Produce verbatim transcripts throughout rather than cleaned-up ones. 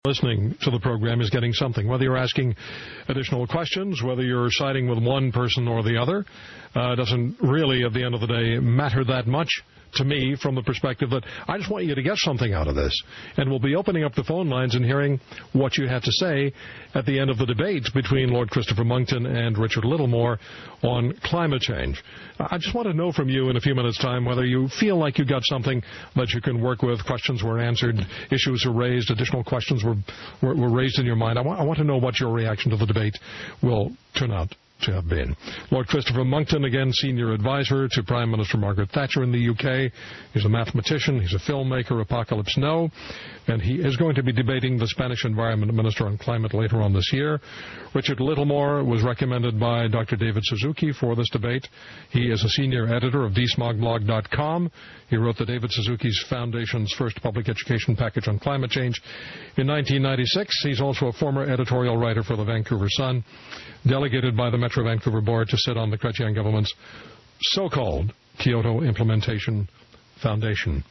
listening to the program is getting something. Whether you're asking additional questions, whether you're siding with one person or the other, uh, doesn't really, at the end of the day, matter that much to me from the perspective that I just want you to get something out of this. And we'll be opening up the phone lines and hearing what you have to say at the end of the debate between Lord Christopher Monckton and Richard Littlemore on climate change. I just want to know from you in a few minutes' time whether you feel like you got something that you can work with, questions were answered, issues were raised, additional questions were, were, were raised in your mind. I want, I want to know what your reaction to the debate will turn out to have been. Lord Christopher Monckton, again, senior advisor to Prime Minister Margaret Thatcher in the U K. He's a mathematician. He's a filmmaker, Apocalypse Now. And he is going to be debating the Spanish Environment Minister on Climate later on this year. Richard Littlemore was recommended by Doctor David Suzuki for this debate. He is a senior editor of d smog blog dot com. He wrote the David Suzuki's Foundation's first public education package on climate change in nineteen ninety-six. He's also a former editorial writer for the Vancouver Sun, delegated by the Metro Vancouver Board to sit on the Chrétien government's so-called Kyoto Implementation Foundation.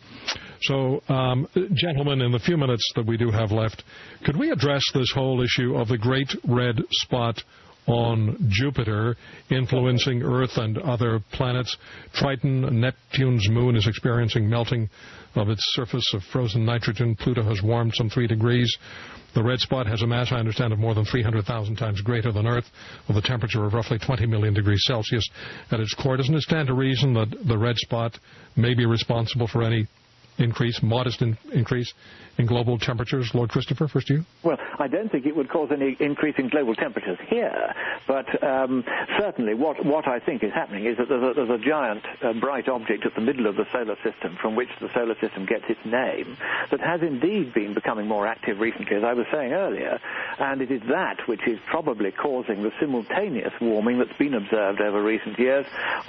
So, um, gentlemen, in the few minutes that we do have left, could we address this whole issue of the great red spot on Jupiter influencing Earth and other planets? Triton, Neptune's moon, is experiencing melting of its surface of frozen nitrogen. Pluto has warmed some three degrees. The red spot has a mass, I understand, of more than three hundred thousand times greater than Earth, with a temperature of roughly twenty million degrees Celsius at its core. Doesn't it stand to reason that the red spot may be responsible for any increase, modest in, increase in global temperatures? Lord Christopher, first to you. Well, I don't think it would cause any increase in global temperatures here, but um, certainly what, what I think is happening is that there's a, there's a giant uh, bright object at the middle of the solar system from which the solar system gets its name that has indeed been becoming more active recently, as I was saying earlier, and it is that which is probably causing the simultaneous warming that's been observed over recent years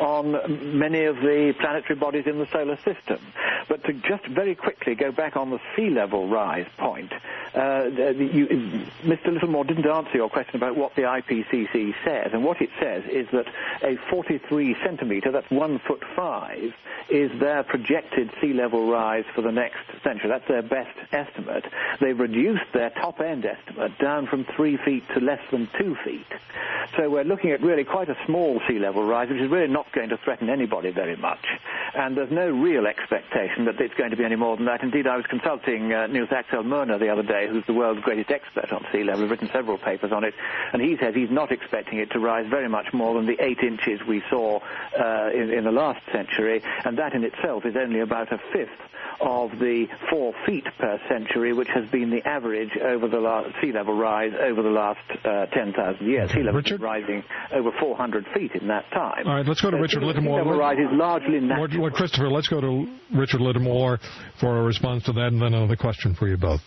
on many of the planetary bodies in the solar system. But to just very quickly go back on the sea level rise point, uh, you, Mister Littlemore didn't answer your question about what the I P C C says, and what it says is that a forty-three centimetre, that's one foot five, is their projected sea level rise for the next century. That's their best estimate. They've reduced their top-end estimate down from three feet to less than two feet. So we're looking at really quite a small sea level rise, which is really not going to threaten anybody very much. And there's no real expectation that it's going to be any more than that. Indeed, I was consulting uh, Niels Axel Murner the other day, who's the world's greatest expert on sea level. He's written several papers on it, and he says he's not expecting it to rise very much more than the eight inches we saw uh, in, in the last century, and that in itself is only about a fifth of the four feet per century, which has been the average over the last sea level rise over the last uh, ten thousand years. Okay. Sea level Richard? is rising over four hundred feet in that time. All right, let's go to so Richard sea Littlemore. Sea level rise is largely natural. Lord, Lord Christopher, let's go to Richard Littlemore for a response to that, and then another question for you both.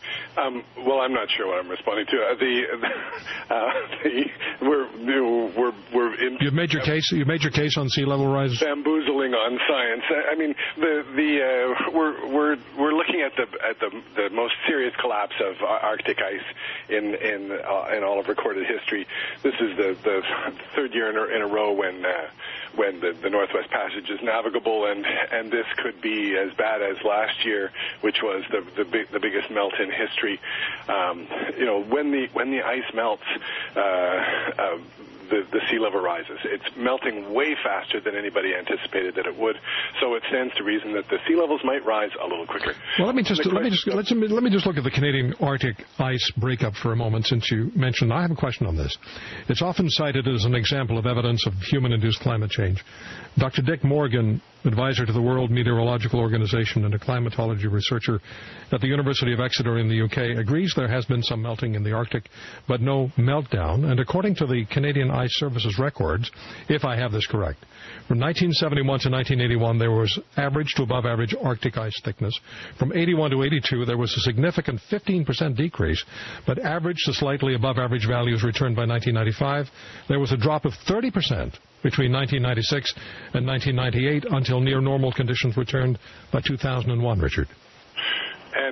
Um, well, I'm not sure what I'm responding to. Uh, the, uh, the we're we're we're in. You've made your uh, case. You made your case on sea level rise. Bamboozling on science. I mean, the the uh, we're we're we're looking at the at the the most serious collapse of Arctic ice in in uh, in all of recorded history. This is the the third year in a, in a row when. Uh, when the, the Northwest Passage is navigable, and, and this could be as bad as last year, which was the the, big, the biggest melt in history. Um, you know, when the when the ice melts, uh, uh, the, the sea level rises. It's melting way faster than anybody anticipated that it would. So it stands to reason that the sea levels might rise a little quicker. Well, let me just let me just let's, let me just look at the Canadian Arctic ice breakup for a moment, since you mentioned. I have a question on this. It's often cited as an example of evidence of human-induced climate change. Doctor Dick Morgan, advisor to the World Meteorological Organization and a climatology researcher at the University of Exeter in the U K, agrees there has been some melting in the Arctic, but no meltdown. And according to the Canadian Ice Services records, if I have this correct, from nineteen seventy-one to nineteen eighty-one, there was average to above average Arctic ice thickness. From eighty-one to eighty-two, there was a significant fifteen percent decrease, but average to slightly above average values returned by nineteen ninety-five. There was a drop of thirty percent between nineteen ninety-six and nineteen ninety-eight until near normal conditions returned by two thousand one, Richard. And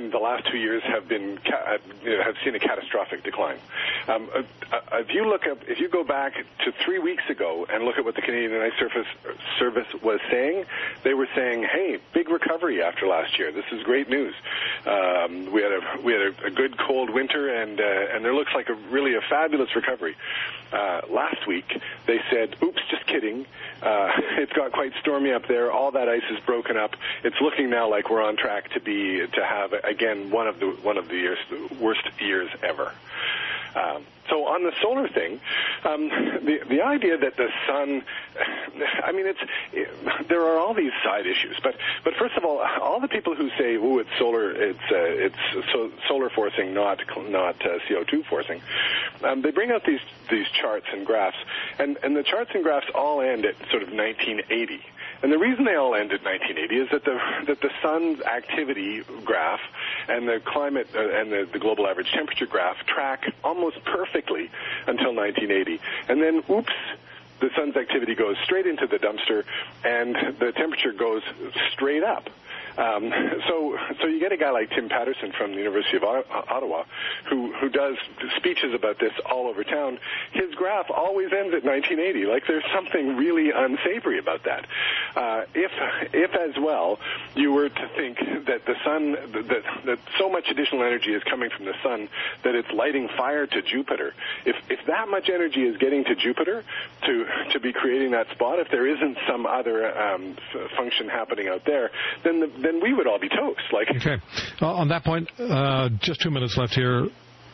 and the last two years have been ca- you know, have seen a catastrophic decline. Um, uh, uh, if you look up, if you go back to three weeks ago and look at what the Canadian Ice Surface Service was saying, they were saying, "Hey, big recovery after last year. This is great news. Um, we had a we had a, a good cold winter, and uh, and there looks like a really a fabulous recovery." Uh, last week, they said, "Oops, just kidding. Uh, it's got quite stormy up there. All that ice is broken up. It's looking now like we're on track to be to have again one of the one of the years, the worst years ever." Um, so on the solar thing, um, the the idea that the sun, I mean, it's it, there are all these side issues, but but first of all, all the people who say, "Oh, it's solar, it's uh, it's so, solar forcing, not not uh, C O two forcing," um, they bring out these these charts and graphs, and and the charts and graphs all end at sort of nineteen eighty. And the reason they all end at nineteen eighty is that the that the sun's activity graph and the climate uh, and the, the global average temperature graph track almost perfectly until nineteen eighty. And then, oops, the sun's activity goes straight into the dumpster, and the temperature goes straight up. Um, so, so you get a guy like Tim Patterson from the University of Ottawa, who who does speeches about this all over town. His graph always ends at nineteen eighty. Like there's something really unsavory about that. Uh, if if as well you were to think that the sun, that that so much additional energy is coming from the sun that it's lighting fire to Jupiter. If if that much energy is getting to Jupiter to to be creating that spot, if there isn't some other um, function happening out there, then the then we would all be toast. Like, okay. Uh, on that point, uh, just two minutes left here.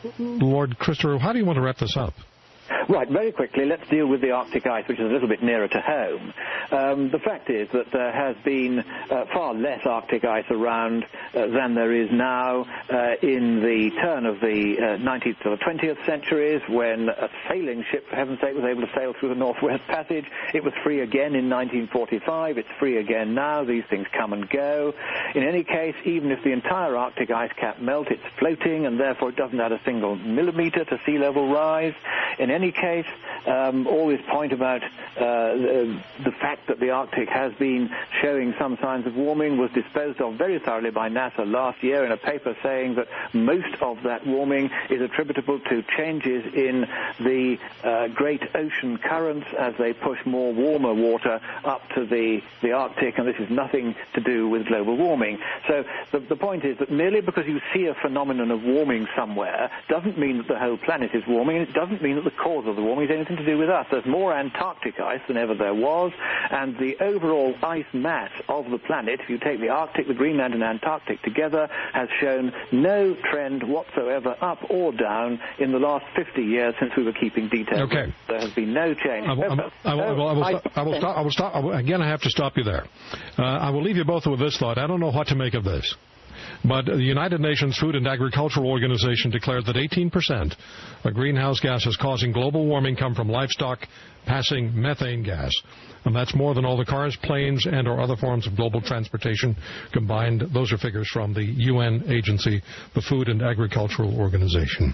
Lord Christopher, how do you want to wrap this up? Right, very quickly, let's deal with the Arctic ice, which is a little bit nearer to home. Um, the fact is that there has been uh, far less Arctic ice around uh, than there is now uh, in the turn of the uh, nineteenth to the twentieth centuries, when a sailing ship, for heaven's sake, was able to sail through the Northwest Passage. It was free again in nineteen forty-five. It's free again now. These things come and go. In any case, even if the entire Arctic ice cap melt, it's floating, and therefore it doesn't add a single millimeter to sea level rise. In any case, um, all this point about uh, the, the fact that the Arctic has been showing some signs of warming was disposed of very thoroughly by NASA last year in a paper saying that most of that warming is attributable to changes in the uh, great ocean currents as they push more warmer water up to the, the Arctic, and this is nothing to do with global warming. So the, the point is that merely because you see a phenomenon of warming somewhere doesn't mean that the whole planet is warming, and it doesn't mean that the cause of the warming has anything to do with us. There's more Antarctic ice than ever there was, and the overall ice mass of the planet, if you take the Arctic, the Greenland, and Antarctic together, has shown no trend whatsoever up or down in the last fifty years since we were keeping details. Okay. There has been no change. I will, I will, I will, I will, stop, I will stop. I will stop. I will, again, I have to stop you there. Uh, I will leave you both with this thought. I don't know what to make of this. But the United Nations Food and Agricultural Organization declared that eighteen percent of greenhouse gases causing global warming come from livestock passing methane gas. And that's more than all the cars, planes, and or other forms of global transportation combined. Those are figures from the U N agency, the Food and Agricultural Organization.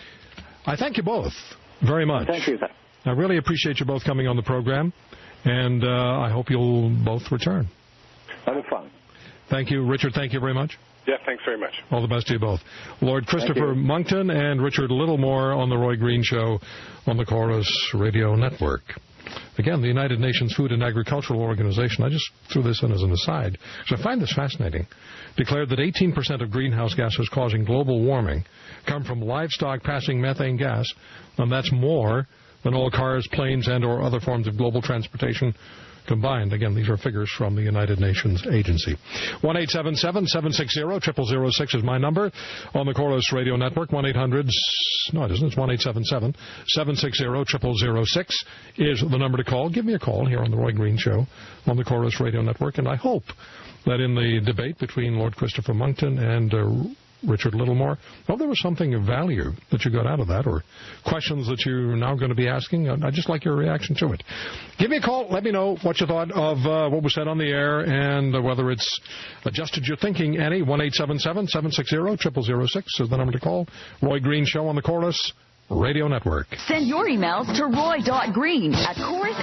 I thank you both very much. Thank you, sir. I really appreciate you both coming on the program, and uh, I hope you'll both return. That was fun. Thank you, Richard. Thank you very much. Yeah, thanks very much. All the best to you both. Lord Christopher Monckton and Richard Littlemore on The Roy Green Show on the Chorus Radio Network. Again, the United Nations Food and Agricultural Organization, I just threw this in as an aside, because I find this fascinating, declared that eighteen percent of greenhouse gases causing global warming come from livestock passing methane gas, and that's more than all cars, planes, and or other forms of global transportation combined. Again, these are figures from the United Nations agency. one eight seven seven, seven six zero, zero zero zero six is my number on the Chorus Radio Network. one eight hundred, no it isn't, it's one eight seven seven, seven six zero, zero zero zero six is the number to call. Give me a call here on the Roy Green Show on the Chorus Radio Network, and I hope that in the debate between Lord Christopher Monckton and uh, Richard Littlemore, well, there was something of value that you got out of that, or questions that you're now going to be asking. I'd just like your reaction to it. Give me a call. Let me know what you thought of uh, what was said on the air, and uh, whether it's adjusted your thinking any. one eight seven seven, seven six zero, zero zero zero six is the number to call. Roy Green Show on the Chorus Radio Network. Send your emails to roy dot green at chorus